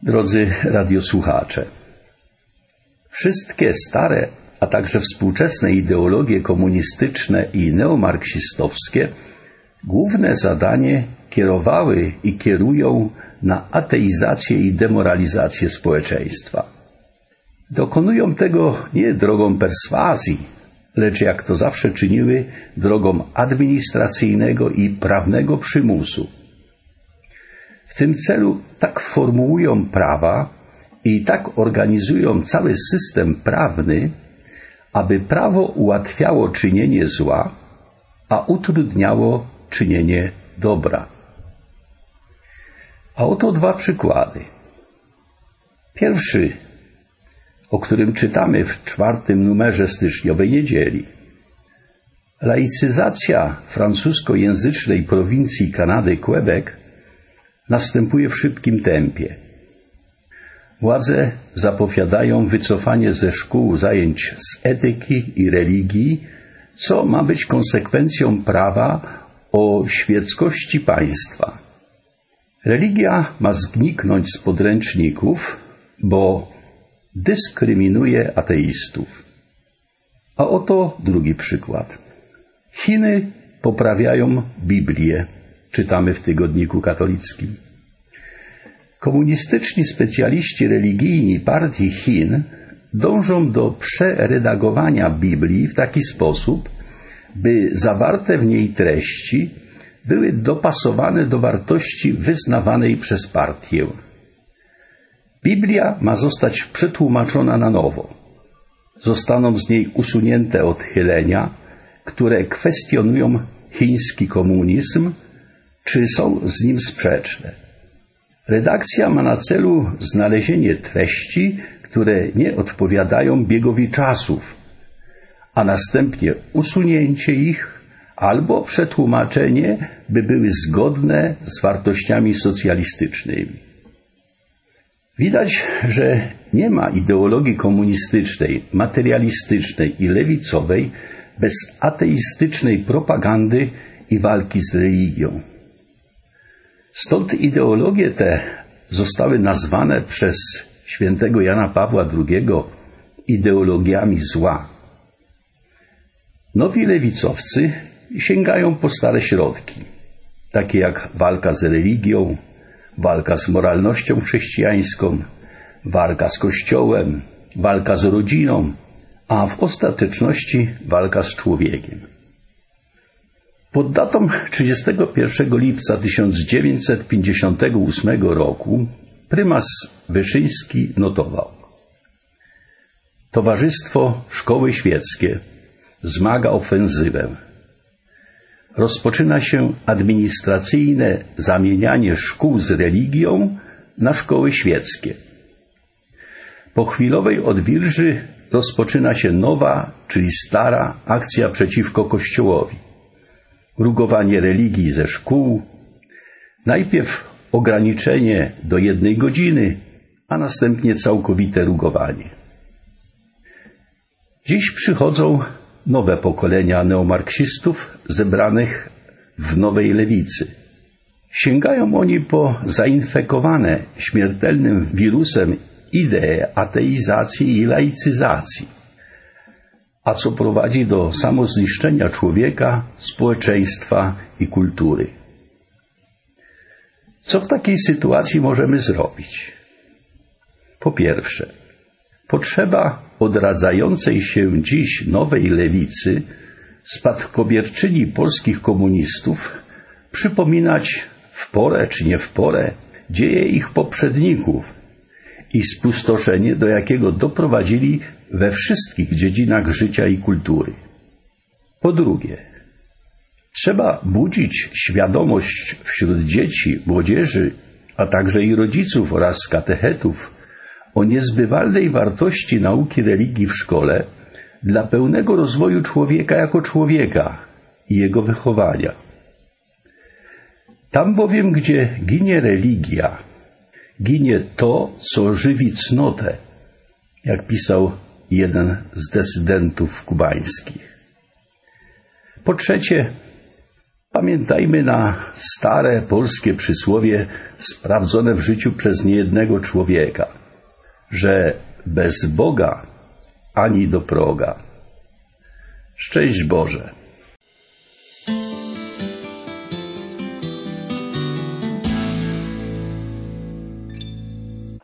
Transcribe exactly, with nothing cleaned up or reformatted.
Drodzy radiosłuchacze, wszystkie stare, a także współczesne ideologie komunistyczne i neomarksistowskie główne zadanie kierowały i kierują na ateizację i demoralizację społeczeństwa. Dokonują tego nie drogą perswazji, lecz jak to zawsze czyniły, drogą administracyjnego i prawnego przymusu. W tym celu tak formułują prawa i tak organizują cały system prawny, aby prawo ułatwiało czynienie zła, a utrudniało czynienie dobra. A oto dwa przykłady. Pierwszy, o którym czytamy w czwartym numerze styczniowej niedzieli. Laicyzacja francuskojęzycznej prowincji Kanady Quebec następuje w szybkim tempie. Władze zapowiadają wycofanie ze szkół zajęć z etyki i religii, co ma być konsekwencją prawa o świeckości państwa. Religia ma zniknąć z podręczników, bo dyskryminuje ateistów. A oto drugi przykład. Chiny poprawiają Biblię, czytamy w tygodniku katolickim. Komunistyczni specjaliści religijni partii Chin dążą do przeredagowania Biblii w taki sposób, by zawarte w niej treści były dopasowane do wartości wyznawanej przez partię. Biblia ma zostać przetłumaczona na nowo. Zostaną z niej usunięte odchylenia, które kwestionują chiński komunizm, czy są z nim sprzeczne. Redakcja ma na celu znalezienie treści, które nie odpowiadają biegowi czasów, a następnie usunięcie ich albo przetłumaczenie, by były zgodne z wartościami socjalistycznymi. Widać, że nie ma ideologii komunistycznej, materialistycznej i lewicowej bez ateistycznej propagandy i walki z religią. Stąd ideologie te zostały nazwane przez świętego Jana Pawła drugiego ideologiami zła. Nowi lewicowcy sięgają po stare środki, takie jak walka z religią, walka z moralnością chrześcijańską, walka z Kościołem, walka z rodziną, a w ostateczności walka z człowiekiem. Pod datą trzydziestego pierwszego lipca tysiąc dziewięćset pięćdziesiątego ósmego roku prymas Wyszyński notował: Towarzystwo Szkoły Świeckie wzmaga ofensywę. Rozpoczyna się administracyjne zamienianie szkół z religią na szkoły świeckie. Po chwilowej odwilży rozpoczyna się nowa, czyli stara akcja przeciwko Kościołowi. Rugowanie religii ze szkół, najpierw ograniczenie do jednej godziny, a następnie całkowite rugowanie. Dziś przychodzą nowe pokolenia neomarksistów zebranych w nowej lewicy. Sięgają oni po zainfekowane śmiertelnym wirusem idee ateizacji i laicyzacji, a co prowadzi do samozniszczenia człowieka, społeczeństwa i kultury. Co w takiej sytuacji możemy zrobić? Po pierwsze, potrzeba odradzającej się dziś nowej lewicy, spadkobierczyni polskich komunistów, przypominać w porę czy nie w porę dzieje ich poprzedników i spustoszenie, do jakiego doprowadzili we wszystkich dziedzinach życia i kultury. Po drugie, trzeba budzić świadomość wśród dzieci, młodzieży, a także i rodziców oraz katechetów o niezbywalnej wartości nauki religii w szkole dla pełnego rozwoju człowieka jako człowieka i jego wychowania. Tam bowiem, gdzie ginie religia, ginie to, co żywi cnotę, jak pisał jeden z dysydentów kubańskich. Po trzecie, Pamiętajmy na stare polskie przysłowie sprawdzone w życiu przez niejednego człowieka, że bez Boga ani do proga. Szczęść Boże!